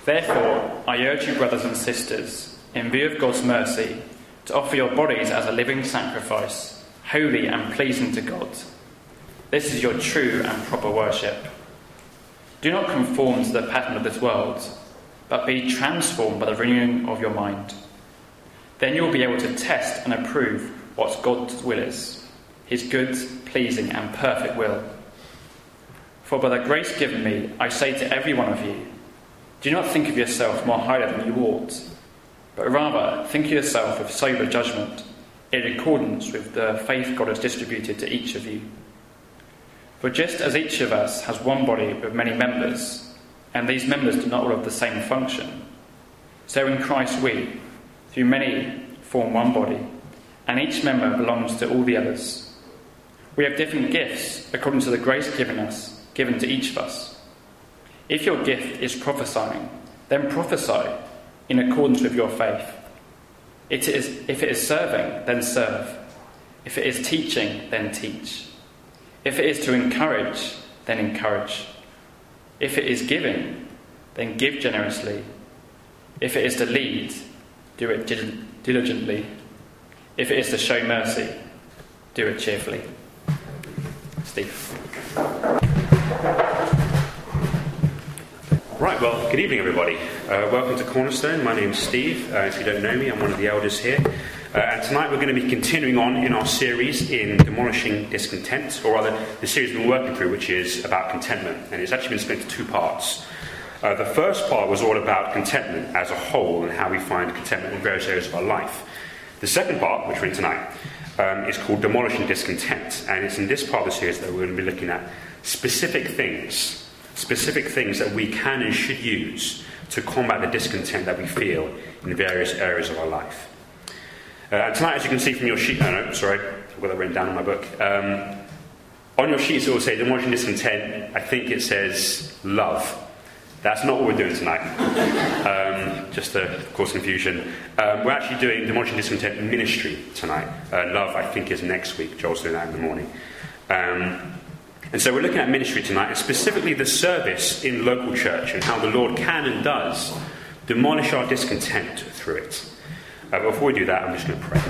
Therefore, I urge you, brothers and sisters, in view of God's mercy, to offer your bodies as a living sacrifice, holy and pleasing to God. This is your true and proper worship. Do not conform to the pattern of this world, but be transformed by the renewing of your mind. Then you will be able to test and approve what God's will is, his good, pleasing and perfect will. For by the grace given me, I say to every one of you, do not think of yourself more highly than you ought, but rather think of yourself with sober judgment, in accordance with the faith God has distributed to each of you. For just as each of us has one body with many members, and these members do not all have the same function, so in Christ we, through many, form one body, and each member belongs to all the others. We have different gifts according to the grace given to each of us. If your gift is prophesying, then prophesy in accordance with your faith. If it is serving, then serve. If it is teaching, then teach. If it is to encourage, then encourage. If it is giving, then give generously. If it is to lead, do it diligently. If it is to show mercy, do it cheerfully. Steve. Right, well, good evening, everybody. Welcome to Cornerstone. My name's Steve. If you don't know me, I'm one of the elders here. And tonight we're going to be continuing on in our series in Demolishing Discontent, or rather, the series we've been working through, which is about contentment. And it's actually been split into two parts. The first part was all about contentment as a whole and how we find contentment in various areas of our life. The second part, which we're in tonight, is called Demolishing Discontent. And it's in this part of the series that we're going to be looking at specific things that we can and should use to combat the discontent that we feel in various areas of our life. And tonight, as you can see from your sheet, I've got that written down in my book. On your sheets it will say demolishing discontent. I think it says love. That's not what we're doing tonight. Just to cause confusion. We're actually doing demolishing discontent ministry tonight. Love, I think, is next week. Joel's doing that in the morning. And so we're looking at ministry tonight, and specifically the service in local church and how the Lord can and does demolish our discontent through it. But before we do that, I'm just going to pray.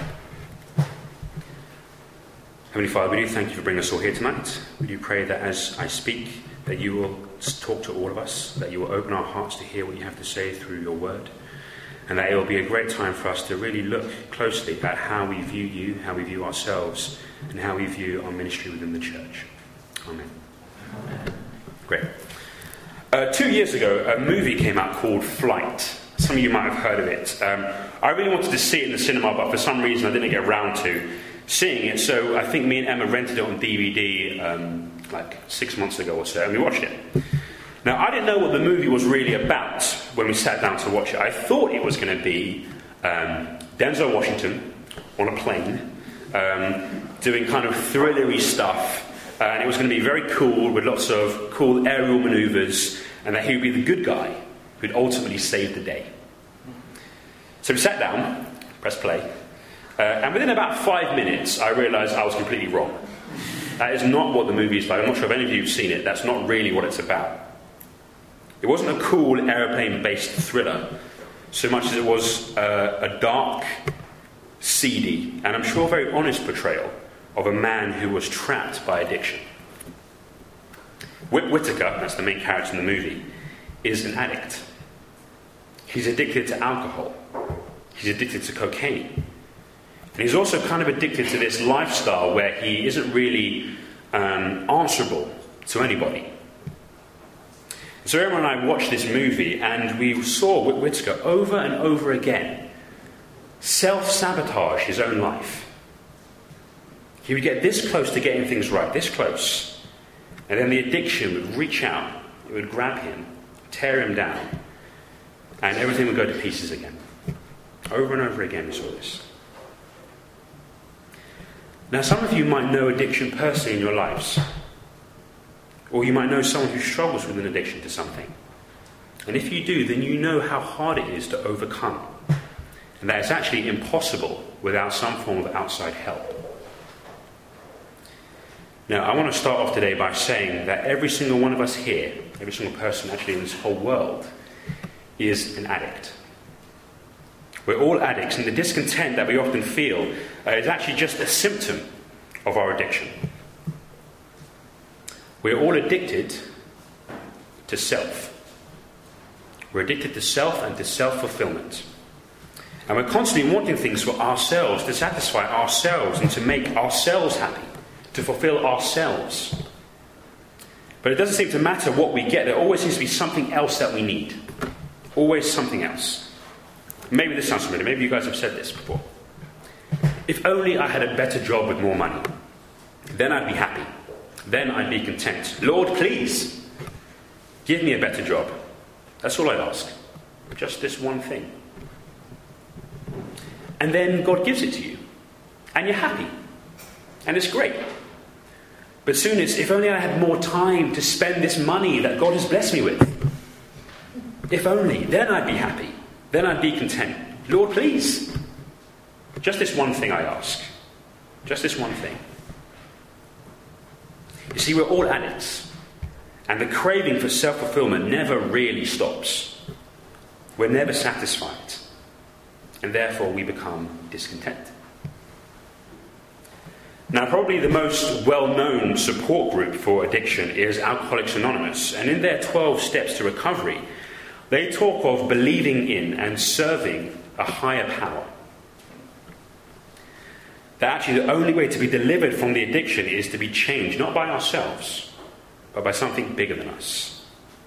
Heavenly Father, we do thank you for bringing us all here tonight. We do pray that as I speak, that you will talk to all of us, that you will open our hearts to hear what you have to say through your word, and that it will be a great time for us to really look closely at how we view you, how we view ourselves, and how we view our ministry within the church. Amen. Great. 2 years ago, a movie came out called Flight. Some of you might have heard of it. I really wanted to see it in the cinema, but for some reason I didn't get around to seeing it. So I think me and Emma rented it on DVD like 6 months ago or so, and we watched it. Now, I didn't know what the movie was really about when we sat down to watch it. I thought it was going to be Denzel Washington on a plane doing kind of thrillery stuff. And it was going to be very cool, with lots of cool aerial manoeuvres, and that he would be the good guy who'd ultimately save the day. So we sat down, pressed play, and within about 5 minutes, I realised I was completely wrong. That is not what the movie is about. I'm not sure if any of you have seen it. That's not really what it's about. It wasn't a cool aeroplane-based thriller, so much as it was a dark, seedy, and I'm sure very honest portrayal of a man who was trapped by addiction. Whit Whitaker, that's the main character in the movie, is an addict. He's addicted to alcohol. He's addicted to cocaine. And he's also kind of addicted to this lifestyle where he isn't really answerable to anybody. So everyone and I watched this movie, and we saw Whit Whitaker over and over again self-sabotage his own life. He would get this close to getting things right, this close. And then the addiction would reach out, it would grab him, tear him down, and everything would go to pieces again. Over and over again we saw this. Now, some of you might know addiction personally in your lives. Or you might know someone who struggles with an addiction to something. And if you do, then you know how hard it is to overcome. And that it's actually impossible without some form of outside help. Now, I want to start off today by saying that every single one of us here, every single person actually in this whole world, is an addict. We're all addicts, and the discontent that we often feel is actually just a symptom of our addiction. We're all addicted to self. We're addicted to self and to self-fulfillment. And we're constantly wanting things for ourselves, to satisfy ourselves and to make ourselves happy, to fulfill ourselves. But it doesn't seem to matter what we get. There always seems to be something else that we need. Always something else. Maybe this sounds familiar. Maybe you guys have said this before. If only I had a better job with more money, then I'd be happy. Then I'd be content. Lord, please, give me a better job. That's all I'd ask. Just this one thing. And then God gives it to you. And you're happy. And it's great. But soon it's, if only I had more time to spend this money that God has blessed me with. If only, then I'd be happy. Then I'd be content. Lord, please. Just this one thing I ask. Just this one thing. You see, we're all addicts. And the craving for self-fulfillment never really stops. We're never satisfied. And therefore we become discontent. Now, probably the most well-known support group for addiction is Alcoholics Anonymous. And in their 12 steps to recovery, they talk of believing in and serving a higher power. That actually the only way to be delivered from the addiction is to be changed, not by ourselves, but by something bigger than us.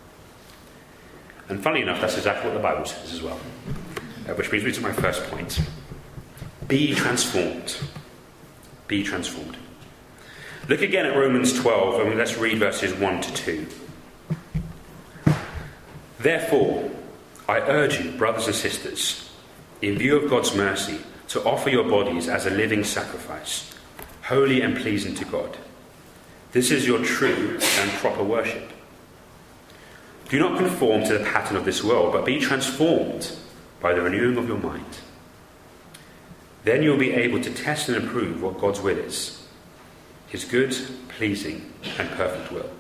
And funnily enough, that's exactly what the Bible says as well. Which brings me to my first point. Be transformed. Be transformed. Look again at Romans 12, and let's read verses 1 to 2. Therefore, I urge you, brothers and sisters, in view of God's mercy, to offer your bodies as a living sacrifice, holy and pleasing to God. This is your true and proper worship. Do not conform to the pattern of this world, but be transformed by the renewing of your mind. Then you'll be able to test and approve what God's will is, his good, pleasing, and perfect will.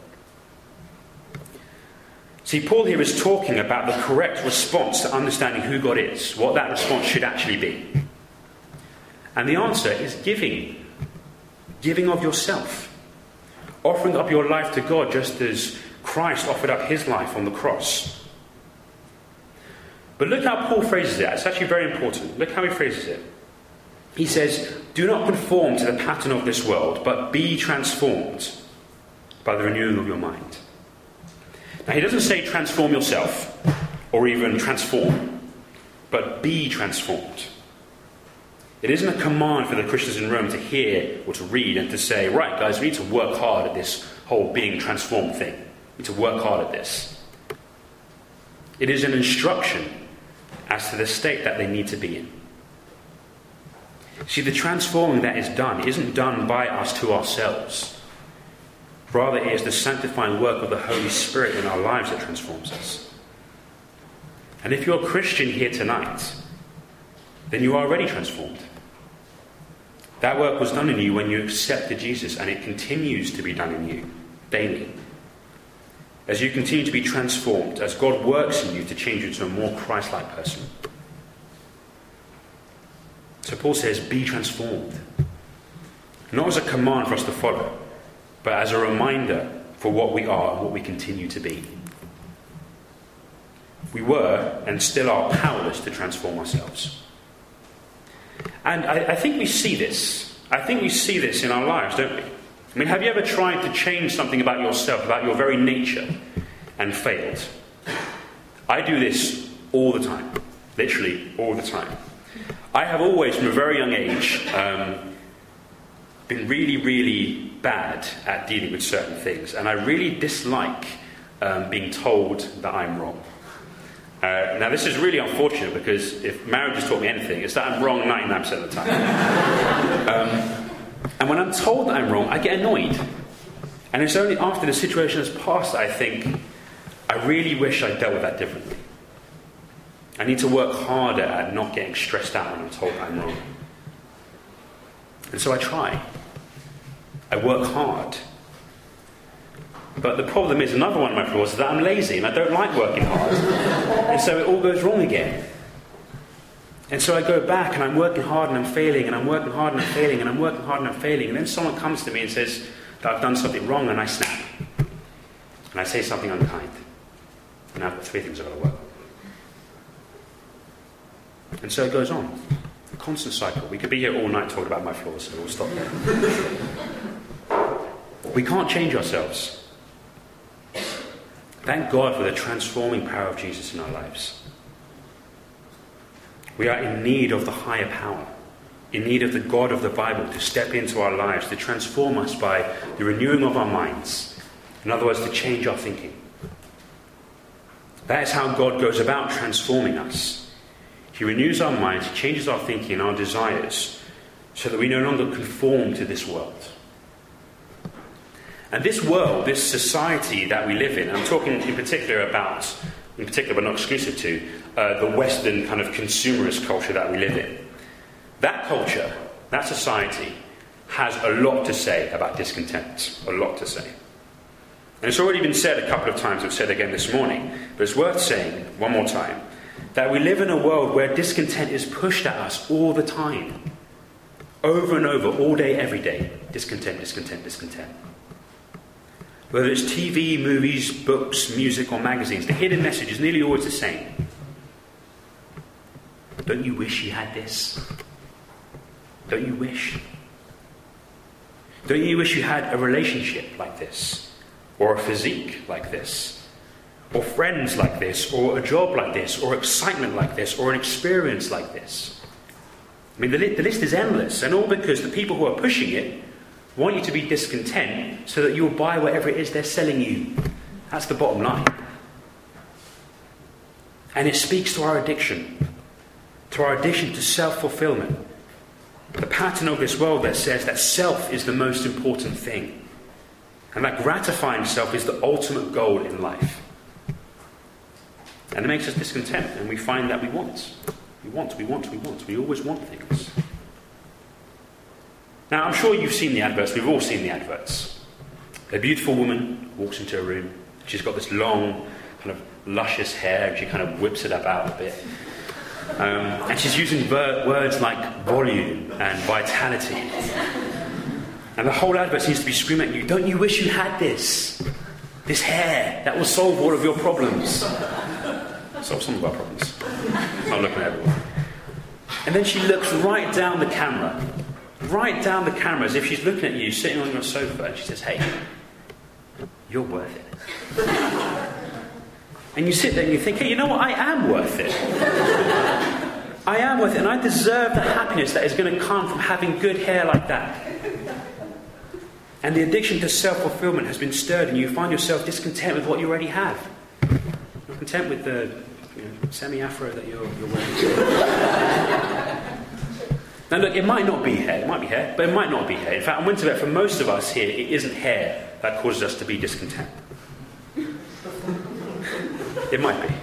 See, Paul here is talking about the correct response to understanding who God is, what that response should actually be. And the answer is giving. Giving of yourself. Offering up your life to God just as Christ offered up his life on the cross. But look how Paul phrases it. It's actually very important. Look how he phrases it. He says, do not conform to the pattern of this world, but be transformed by the renewing of your mind. Now, he doesn't say transform yourself, or even transform, but be transformed. It isn't a command for the Christians in Rome to hear or to read and to say, right, guys, we need to work hard at this whole being transformed thing. We need to work hard at this. It is an instruction as to the state that they need to be in. See, the transforming that is done isn't done by us to ourselves. Rather, it is the sanctifying work of the Holy Spirit in our lives that transforms us. And if you're a Christian here tonight, then you are already transformed. That work was done in you when you accepted Jesus, and it continues to be done in you daily. As you continue to be transformed, as God works in you to change you to a more Christ-like person. So Paul says, be transformed. Not as a command for us to follow, but as a reminder for what we are and what we continue to be. We were and still are powerless to transform ourselves. And I think we see this. I think we see this in our lives, don't we? I mean, have you ever tried to change something about yourself, about your very nature, and failed? I do this all the time. Literally all the time. I have always, from a very young age, been really, really bad at dealing with certain things. And I really dislike being told that I'm wrong. Now, this is really unfortunate, because if marriage has taught me anything, it's that I'm wrong 99% of the time. And when I'm told that I'm wrong, I get annoyed. And it's only after the situation has passed that I think, I really wish I dealt with that differently. I need to work harder at not getting stressed out when I'm told that I'm wrong. And so I try. I work hard. But the problem is, another one of my flaws is that I'm lazy and I don't like working hard. And so it all goes wrong again. And so I go back and I'm working hard and I'm failing, and I'm working hard and I'm failing, and I'm working hard and I'm failing. And then someone comes to me and says that I've done something wrong, and I snap. And I say something unkind. And I've got 3 things I've got to work on. And so it goes on. A constant cycle. We could be here all night talking about my flaws, so we'll stop there. We can't change ourselves. Thank God for the transforming power of Jesus in our lives. We are in need of the higher power, in need of the God of the Bible to step into our lives, to transform us by the renewing of our minds. In other words, to change our thinking. That is how God goes about transforming us. He renews our minds, He changes our thinking and our desires so that we no longer conform to this world. And this world, this society that we live in, I'm talking in particular but not exclusive to, the Western kind of consumerist culture that we live in. That culture, that society, has a lot to say about discontent. A lot to say. And it's already been said a couple of times, I've said again this morning, but it's worth saying one more time, that we live in a world where discontent is pushed at us all the time. Over and over, all day, every day. Discontent, discontent, discontent. Whether it's TV, movies, books, music or magazines, the hidden message is nearly always the same. Don't you wish you had this? Don't you wish? Don't you wish you had a relationship like this? Or a physique like this? Or friends like this? Or a job like this? Or excitement like this? Or an experience like this? I mean, the list is endless, and all because the people who are pushing it want you to be discontent so that you'll buy whatever it is they're selling you. That's the bottom line. And it speaks to our addiction to self-fulfillment. The pattern of this world that says that self is the most important thing, and that gratifying self is the ultimate goal in life. And it makes us discontent, and we find that we want. We always want things. Now, I'm sure you've seen the adverts. We've all seen the adverts. A beautiful woman walks into a room. She's got this long, kind of luscious hair, and she kind of whips it about a bit. And she's using words like volume and vitality. And the whole advert seems to be screaming at you, don't you wish you had this? This hair that will solve all of your problems. Solve some of our problems. I'm looking at everyone. And then she looks right down the camera as if she's looking at you sitting on your sofa, and she says, hey, you're worth it. And you sit there and you think, hey, you know what, I am worth it. I am worth it, and I deserve the happiness that is going to come from having good hair like that. And the addiction to self-fulfillment has been stirred, and you find yourself discontent with what you already have. You're content with the semi-afro that you're wearing. Now look, it might not be hair, but it might not be hair. In fact, I went to bet for most of us here, it isn't hair that causes us to be discontent. It might be.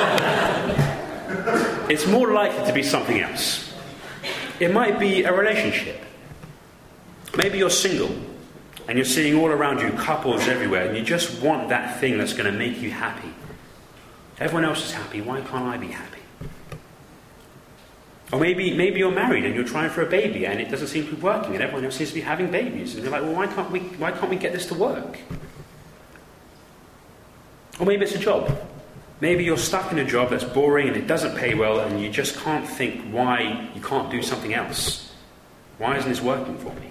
It's more likely to be something else. It might be a relationship. Maybe you're single, and you're seeing all around you couples everywhere, and you just want that thing that's going to make you happy. Everyone else is happy, why can't I be happy? Or maybe you're married and you're trying for a baby and it doesn't seem to be working, and everyone else seems to be having babies, and you're like, well, why can't we get this to work? Or maybe it's a job. Maybe you're stuck in a job that's boring and it doesn't pay well, and you just can't think why you can't do something else. Why isn't this working for me?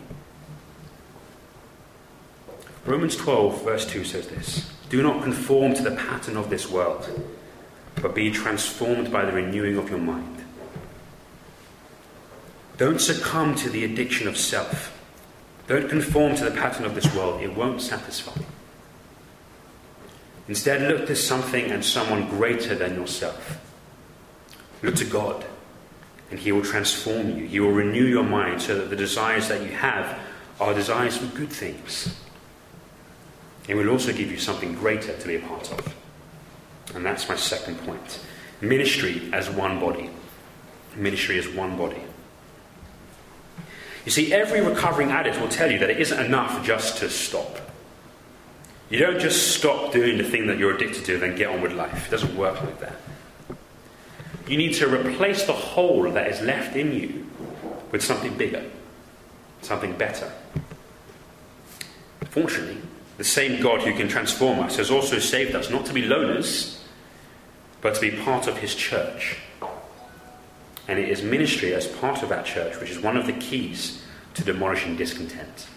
Romans 12 verse 2 says this: do not conform to the pattern of this world, but be transformed by the renewing of your mind. Don't succumb to the addiction of self. Don't conform to the pattern of this world. It won't satisfy. Instead, look to something and someone greater than yourself. Look to God, and He will transform you. He will renew your mind so that the desires that you have are desires for good things. He will also give you something greater to be a part of. And that's my second point. Ministry as one body. Ministry as one body. You see, every recovering addict will tell you that it isn't enough just to stop. You don't just stop doing the thing that you're addicted to and then get on with life. It doesn't work like that. You need to replace the hole that is left in you with something bigger, something better. Fortunately, the same God who can transform us has also saved us not to be loners, but to be part of his church. And it is ministry as part of that church which is one of the keys to demolishing discontent.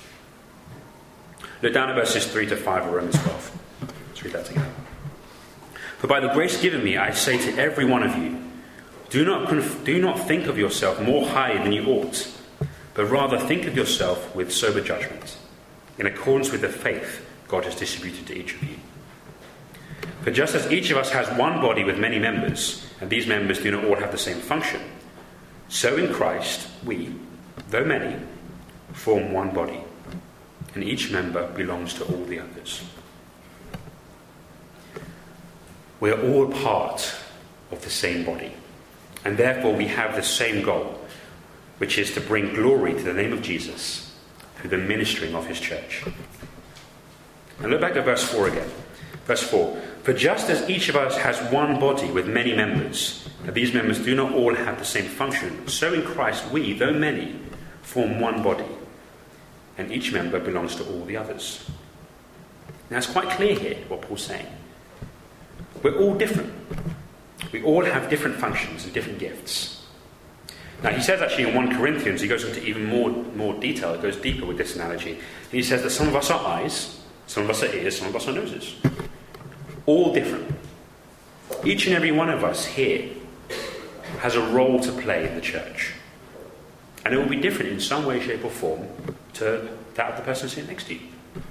Look down at verses 3 to 5 of Romans 12. Let's read that together. For by the grace given me, I say to every one of you, do not think of yourself more highly than you ought, but rather think of yourself with sober judgment, in accordance with the faith God has distributed to each of you. For just as each of us has one body with many members, and these members do not all have the same function, so in Christ we, though many, form one body, and each member belongs to all the others. We are all part of the same body, and therefore we have the same goal, which is to bring glory to the name of Jesus through the ministering of his church. And look back at verse 4 again. Verse 4. For just as each of us has one body with many members, and these members do not all have the same function, so in Christ we, though many, form one body, and each member belongs to all the others. Now it's quite clear here what Paul's saying. We're all different. We all have different functions and different gifts. Now he says actually in 1 Corinthians, he goes into even more detail, it goes deeper with this analogy. And he says that some of us are eyes, some of us are ears, some of us are noses. All different. Each and every one of us here has a role to play in the church. And it will be different in some way, shape or form to that of the person sitting next to you.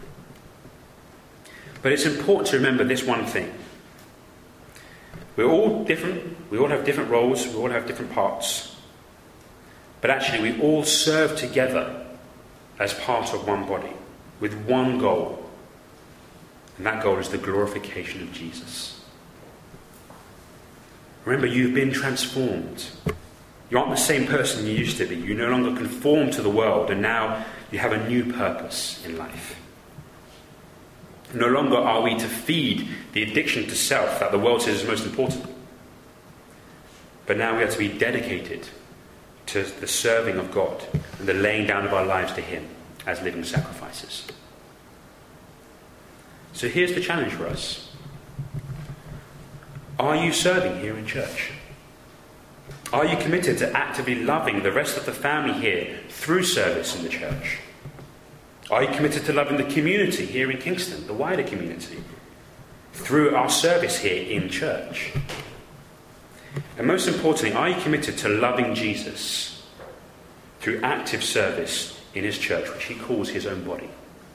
But it's important to remember this one thing. We're all different, we all have different roles, we all have different parts. But actually we all serve together as part of one body, with one goal. And that goal is the glorification of Jesus. Remember, you've been transformed. You aren't the same person you used to be. You no longer conform to the world, and now you have a new purpose in life. No longer are we to feed the addiction to self that the world says is most important. But now we are to be dedicated to the serving of God and the laying down of our lives to him as living sacrifices. So here's the challenge for us. Are you serving here in church? Are you committed to actively loving the rest of the family here through service in the church? Are you committed to loving the community here in Kingston, the wider community, through our service here in church? And most importantly, are you committed to loving Jesus through active service in his church, which he calls his own body?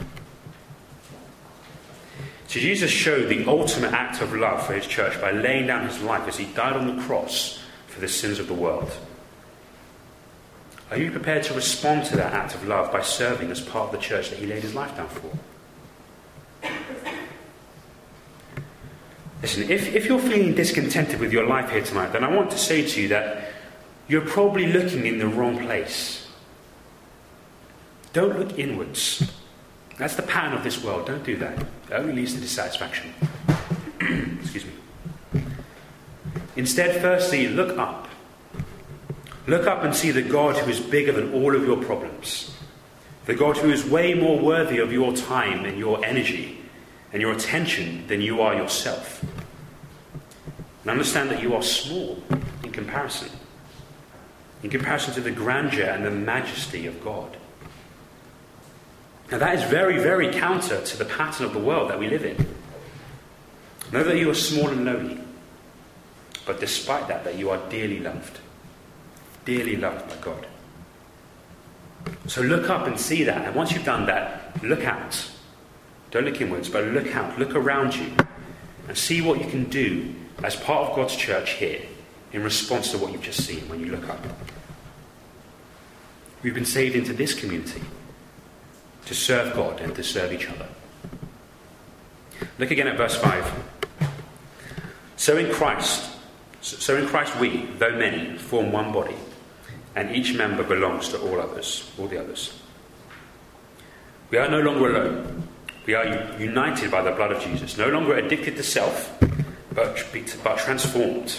So Jesus showed the ultimate act of love for his church by laying down his life as he died on the cross for the sins of the world. Are you prepared to respond to that act of love by serving as part of the church that he laid his life down for? Listen, if you're feeling discontented with your life here tonight, then I want to say to you that you're probably looking in the wrong place. Don't look inwards. That's the pattern of this world. Don't do that. It only leads to dissatisfaction. Excuse me. Instead, firstly, look up. Look up and see the God who is bigger than all of your problems. The God who is way more worthy of your time and your energy and your attention than you are yourself. And understand that you are small in comparison to the grandeur and the majesty of God. Now that is very, very counter to the pattern of the world that we live in. Know that you are small and lowly, but despite that you are dearly loved by God. So look up and see that, and once you've done that, look out. Don't look inwards, but look out, look around you, and see what you can do as part of God's church here in response to what you've just seen when you look up. We've been saved into this community to serve God and to serve each other. Look again at verse 5. So in Christ we, though many, form one body, and each member belongs to all the others. We are no longer alone. We are united by the blood of Jesus, no longer addicted to self, but transformed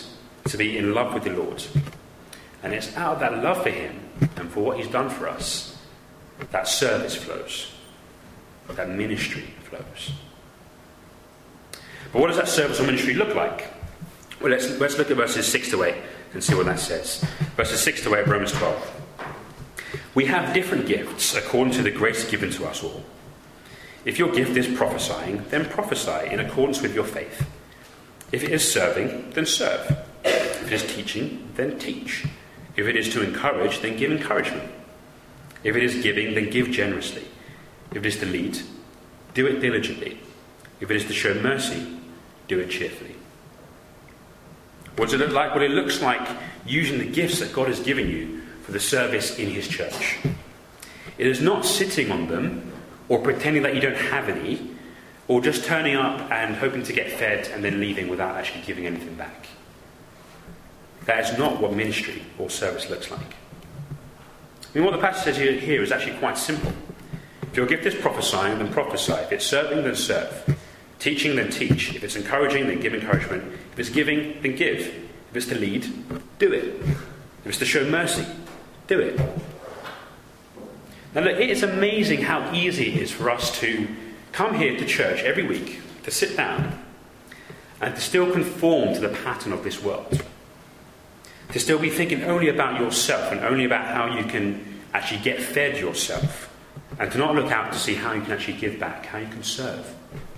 to be in love with the Lord. And it's out of that love for him and for what he's done for us that service flows, that ministry flows. But what does that service or ministry look like? Well, let's look at verses 6 to 8 and see what that says. Verses 6 to 8 of Romans 12. We have different gifts according to the grace given to us all. If your gift is prophesying, then prophesy in accordance with your faith. If it is serving, then serve. If it is teaching, then teach. If it is to encourage, then give encouragement. If it is giving, then give generously. If it is to lead, do it diligently. If it is to show mercy, do it cheerfully. What does it look like? Well, it looks like using the gifts that God has given you for the service in his church. It is not sitting on them or pretending that you don't have any, or just turning up and hoping to get fed and then leaving without actually giving anything back. That is not what ministry or service looks like. I mean, what the passage says here is actually quite simple. If your gift is prophesying, then prophesy. If it's serving, then serve. Teaching, then teach. If it's encouraging, then give encouragement. If it's giving, then give. If it's to lead, do it. If it's to show mercy, do it. Now look, it is amazing how easy it is for us to come here to church every week, to sit down, and to still conform to the pattern of this world. To still be thinking only about yourself and only about how you can actually get fed yourself. And to not look out to see how you can actually give back, how you can serve.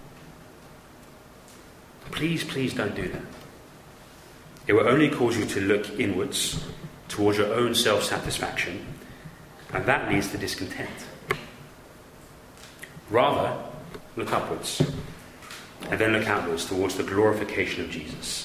Please, please don't do that. It will only cause you to look inwards towards your own self-satisfaction, and that leads to discontent. Rather, look upwards, and then look outwards towards the glorification of Jesus.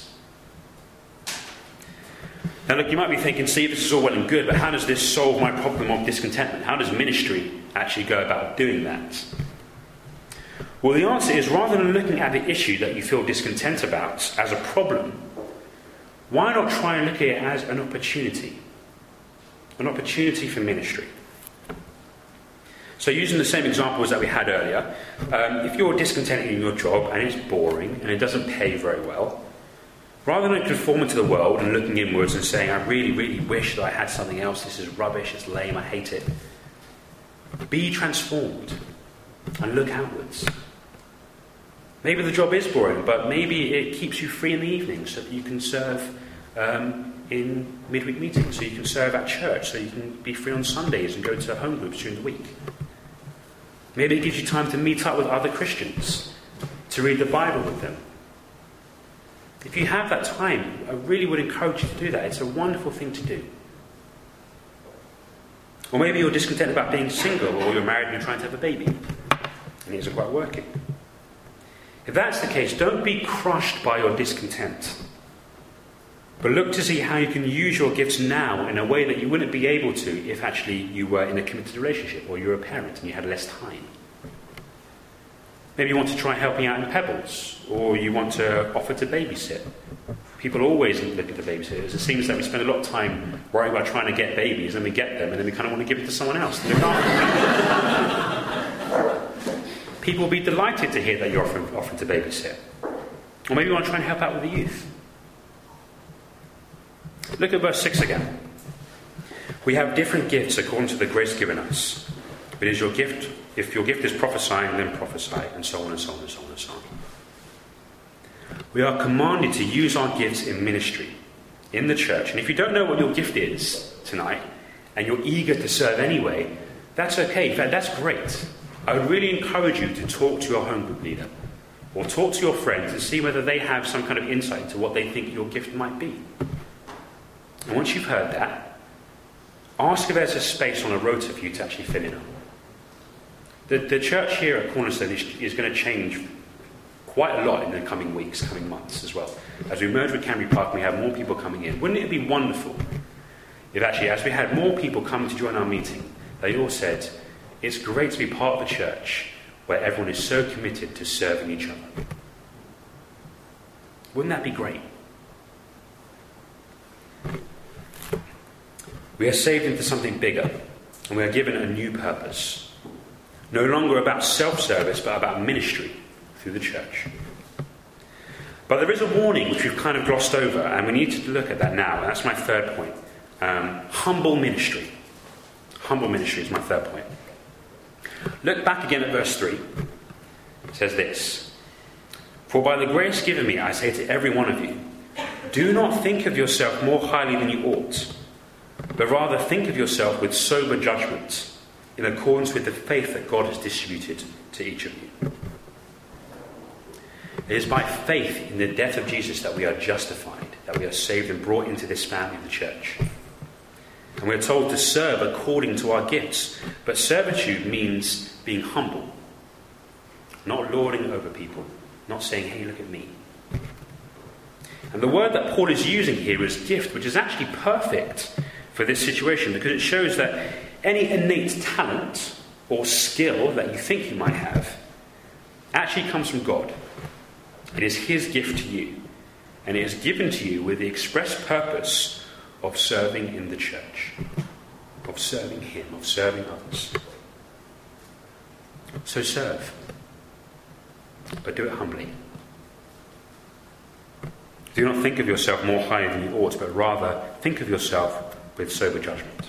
Now look, you might be thinking, see, this is all well and good, but how does this solve my problem of discontentment? How does ministry actually go about doing that? Well, the answer is, rather than looking at the issue that you feel discontent about as a problem, why not try and look at it as an opportunity? An opportunity for ministry. So using the same examples that we had earlier, if you're discontented in your job and it's boring and it doesn't pay very well, rather than conforming to the world and looking inwards and saying, I really, really wish that I had something else, this is rubbish, it's lame, I hate it. Be transformed and look outwards. Maybe the job is boring, but maybe it keeps you free in the evening so that you can serve in midweek meetings, so you can serve at church, so you can be free on Sundays and go to home groups during the week. Maybe it gives you time to meet up with other Christians, to read the Bible with them. If you have that time, I really would encourage you to do that. It's a wonderful thing to do. Or maybe you're discontent about being single, or you're married and you're trying to have a baby, and it isn't quite working. If that's the case, don't be crushed by your discontent. But look to see how you can use your gifts now in a way that you wouldn't be able to if actually you were in a committed relationship, or you're a parent and you had less time. Maybe you want to try helping out in Pebbles, or you want to offer to babysit. People always look at the babysitters. It seems that we spend a lot of time worrying about trying to get babies, and we get them, and then we kind of want to give it to someone else. People will be delighted to hear that you're offering to babysit. Or maybe you want to try and help out with the youth. Look at verse 6 again. We have different gifts according to the grace given us. But is your gift, if your gift is prophesying, then prophesy, and so on and so on and so on and so on. We are commanded to use our gifts in ministry, in the church. And if you don't know what your gift is tonight, and you're eager to serve anyway, that's okay. In fact, that's great. I would really encourage you to talk to your home group leader, or talk to your friends and see whether they have some kind of insight into what they think your gift might be. And once you've heard that, ask if there's a space on a rota for you to actually fill in on. The church here at Cornerstone is going to change quite a lot in the coming weeks, coming months as well. As we merge with Canbury Park, we have more people coming in. Wouldn't it be wonderful if actually, as we had more people come to join our meeting, they all said, it's great to be part of a church where everyone is so committed to serving each other. Wouldn't that be great? We are saved into something bigger, and we are given a new purpose. No longer about self-service, but about ministry through the church. But there is a warning which we've kind of glossed over, and we need to look at that now. That's my third point. Humble ministry. Humble ministry is my third point. Look back again at verse 3. It says this: "For by the grace given me, I say to every one of you, do not think of yourself more highly than you ought, but rather think of yourself with sober judgment, in accordance with the faith that God has distributed to each of you." It is by faith in the death of Jesus that we are justified, that we are saved and brought into this family of the church. And we're told to serve according to our gifts. But servitude means being humble, not lording over people, not saying, "Hey, look at me." And the word that Paul is using here is gift, which is actually perfect for this situation, because it shows that any innate talent or skill that you think you might have actually comes from God. It is his gift to you, and it is given to you with the express purpose of serving in the church, of serving him, of serving others. So serve, but do it humbly. Do not think of yourself more highly than you ought, but rather think of yourself with sober judgment.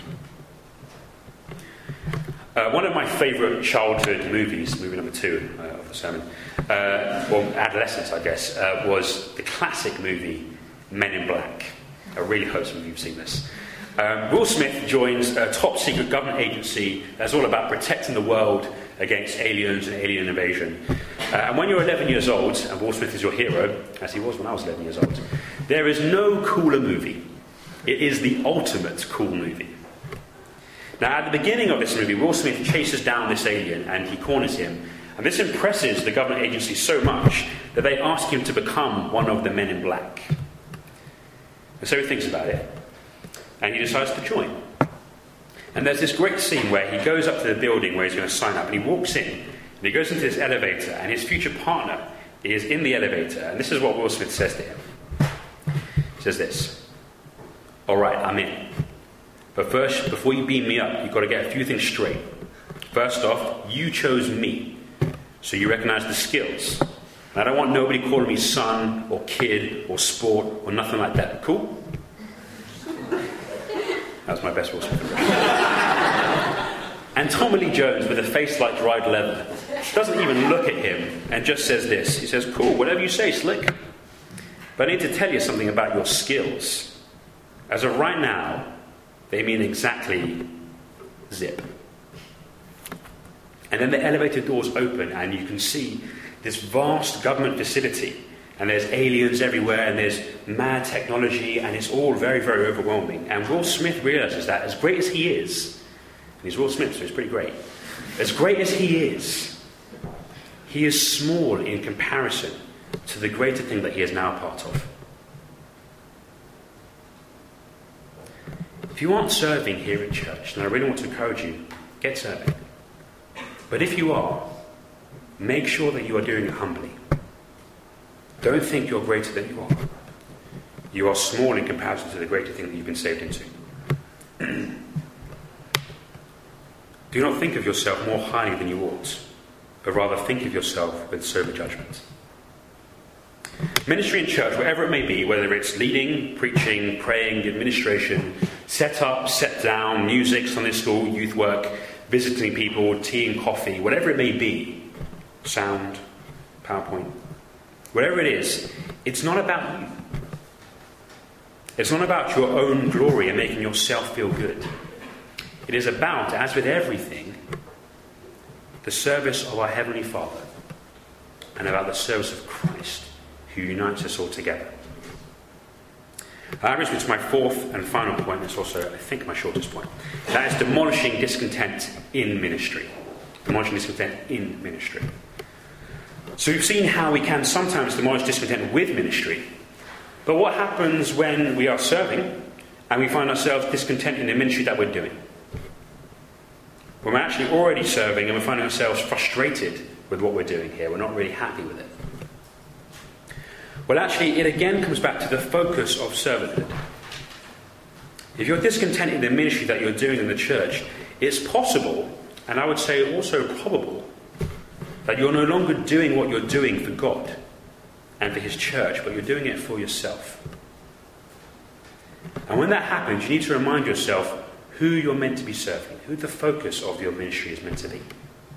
One of my favourite childhood movies, movie number 2 of the sermon, or adolescence I guess, was the classic movie Men in Black. I really hope some of you have seen this. Will Smith joins a top secret government agency that's all about protecting the world against aliens and alien invasion. And when you're 11 years old, and Will Smith is your hero, as he was when I was 11 years old, there is no cooler movie. It is the ultimate cool movie. Now, at the beginning of this movie, Will Smith chases down this alien and he corners him. And this impresses the government agency so much that they ask him to become one of the Men in Black. And so he thinks about it, and he decides to join. And there's this great scene where he goes up to the building where he's going to sign up, and he walks in, and he goes into this elevator, and his future partner is in the elevator, and this is what Will Smith says to him. He says this: "All right, I'm in. But first, before you beam me up, you've got to get a few things straight. First off, you chose me, so you recognise the skills. And I don't want nobody calling me son, or kid, or sport, or nothing like that. Cool?" That was my best Will Smith impression. And Tommy Lee Jones, with a face like dried leather, doesn't even look at him and just says this. He says, "Cool, whatever you say, Slick. But I need to tell you something about your skills. As of right now, they mean exactly zip." And then the elevator doors open, and you can see this vast government facility, and there's aliens everywhere, and there's mad technology, and it's all very, very overwhelming. And Will Smith realizes that, as great as he is, and he's Will Smith, so he's pretty great, as great as he is small in comparison to the greater thing that he is now part of. If you aren't serving here at church, then I really want to encourage you, get serving. But if you are, make sure that you are doing it humbly. Don't think you're greater than you are. You are small in comparison to the greater thing that you've been saved into. Do not think of yourself more highly than you ought, but rather think of yourself with sober judgment. Ministry in church, wherever it may be, whether it's leading, preaching, praying, administration, set up, set down, music, Sunday school, youth work, visiting people, tea and coffee, whatever it may be, sound, PowerPoint, whatever it is, it's not about you. It's not about your own glory and making yourself feel good. It is about, as with everything, the service of our Heavenly Father and about the service of Christ, who unites us all together. That brings me to my fourth and final point. It's also, I think, my shortest point. That is demolishing discontent in ministry. Demolishing discontent in ministry. So we've seen how we can sometimes demolish discontent with ministry. But what happens when we are serving and we find ourselves discontent in the ministry that we're doing? When we're actually already serving and we're finding ourselves frustrated with what we're doing here, we're not really happy with it. Well, actually, it again comes back to the focus of servanthood. If you're discontent in the ministry that you're doing in the church, it's possible, and I would say also probable, that you're no longer doing what you're doing for God. and for his church, but you're doing it for yourself. And when that happens, you need to remind yourself who you're meant to be serving, who the focus of your ministry is meant to be.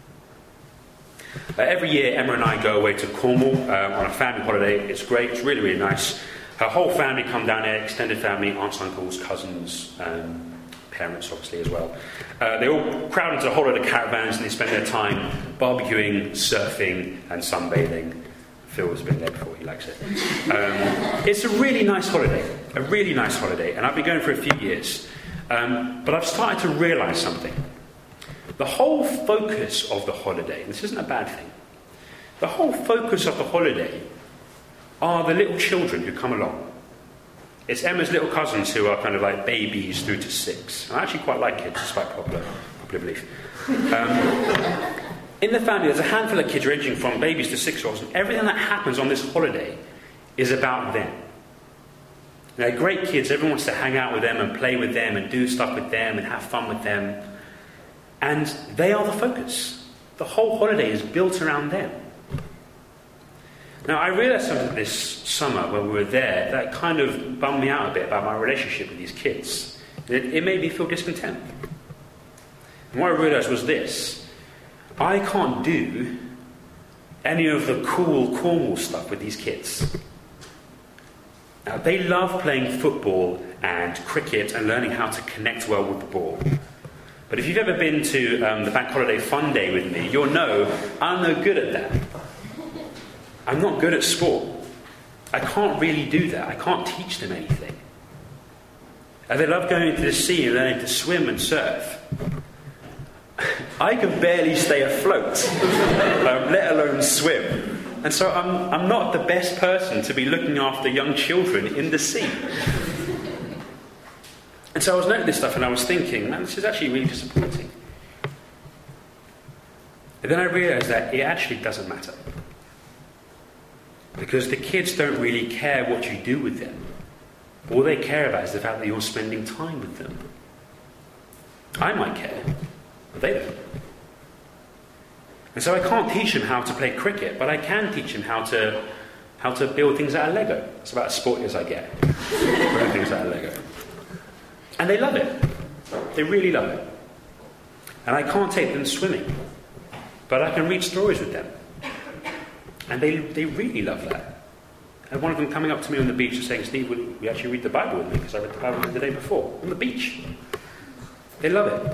Every year, Emma and I go away to Cornwall on a family holiday. It's great, it's really, really nice. Her whole family come down there, extended family, aunts, uncles, cousins, parents obviously as well. They all crowd into the whole lot of caravans and they spend their time barbecuing, surfing and sunbathing. Phil was a bit there before, he likes it. It's a really nice holiday, and I've been going for a few years. But I've started to realise something. The whole focus of the holiday, this isn't a bad thing, the whole focus of the holiday are the little children who come along. It's Emma's little cousins who are kind of like babies through to 6. I actually quite like kids, despite popular belief. In the family, there's a handful of kids ranging from babies to 6-year-olds, and everything that happens on this holiday is about them. They're great kids, everyone wants to hang out with them and play with them and do stuff with them and have fun with them. And they are the focus. The whole holiday is built around them. Now, I realised something this summer when we were there that kind of bummed me out a bit about my relationship with these kids. It made me feel discontent. And what I realised was this. I can't do any of the cool Cornwall stuff with these kids. Now, they love playing football and cricket and learning how to connect well with the ball. But if you've ever been to the Bank Holiday Fun Day with me, you'll know I'm no good at that. I'm not good at sport. I can't really do that. I can't teach them anything. And they love going into the sea and learning to swim and surf. I can barely stay afloat, let alone swim. And so I'm not the best person to be looking after young children in the sea. And so I was noting this stuff and I was thinking, man, this is actually really disappointing. And then I realised that it actually doesn't matter. Because the kids don't really care what you do with them. All they care about is the fact that you're spending time with them. I might care, but they don't. And so I can't teach them how to play cricket, but I can teach them how to build things out of Lego. That's about as sporty as I get. Building things out of Lego. And they love it. They really love it. And I can't take them swimming, but I can read stories with them. And they really love that. And one of them coming up to me on the beach and saying, Steve, will you actually read the Bible with me? Because I read the Bible the day before, on the beach. They love it.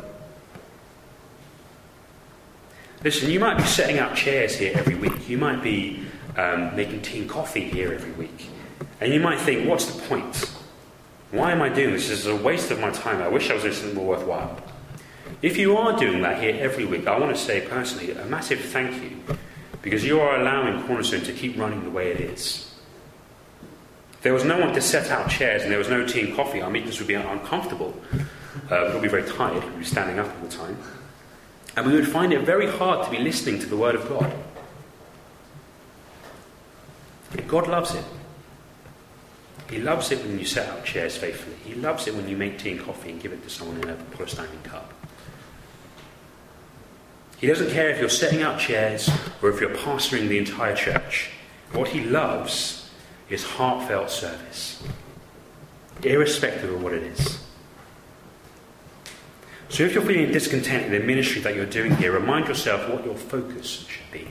Listen, you might be setting out chairs here every week. You might be making tea and coffee here every week. And you might think, what's the point? Why am I doing this? This is a waste of my time. I wish I was doing something more worthwhile. If you are doing that here every week, I want to say personally a massive thank you. Because you are allowing Cornerstone to keep running the way it is. If there was no one to set out chairs and there was no tea and coffee, our meetings would be uncomfortable. We'd be very tired. We'd be standing up all the time. And we would find it very hard to be listening to the Word of God. And God loves it. He loves it when you set out chairs faithfully. He loves it when you make tea and coffee and give it to someone in a polystyrene cup. He doesn't care if you're setting out chairs or if you're pastoring the entire church. What he loves is heartfelt service, irrespective of what it is. So if you're feeling discontent in the ministry that you're doing here, remind yourself what your focus should be.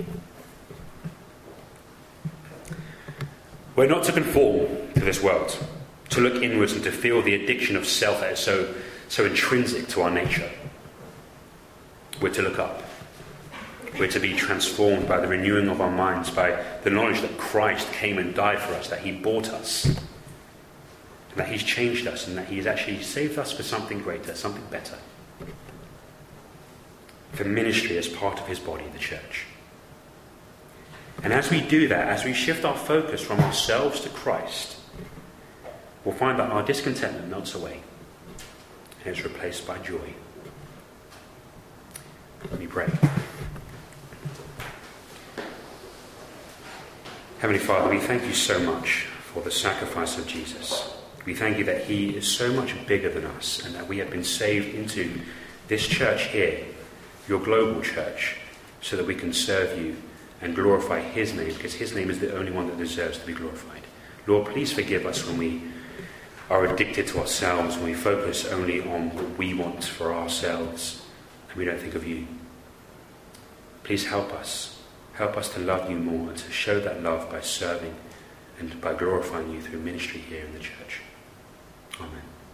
We're not to conform to this world, to look inwards and to feel the addiction of self that is so intrinsic to our nature. We're to look up. We're to be transformed by the renewing of our minds, by the knowledge that Christ came and died for us, that he bought us, and that he's changed us, and that he's actually saved us for something greater, something better. For ministry as part of his body, the church. And as we do that, as we shift our focus from ourselves to Christ, we'll find that our discontentment melts away and is replaced by joy. Let me pray. Heavenly Father, we thank you so much for the sacrifice of Jesus. We thank you that he is so much bigger than us and that we have been saved into this church here, your global church, so that we can serve you and glorify his name, because his name is the only one that deserves to be glorified. Lord, please forgive us when we are addicted to ourselves, when we focus only on what we want for ourselves, and we don't think of you. Please help us. Help us to love you more and to show that love by serving and by glorifying you through ministry here in the church. Amen.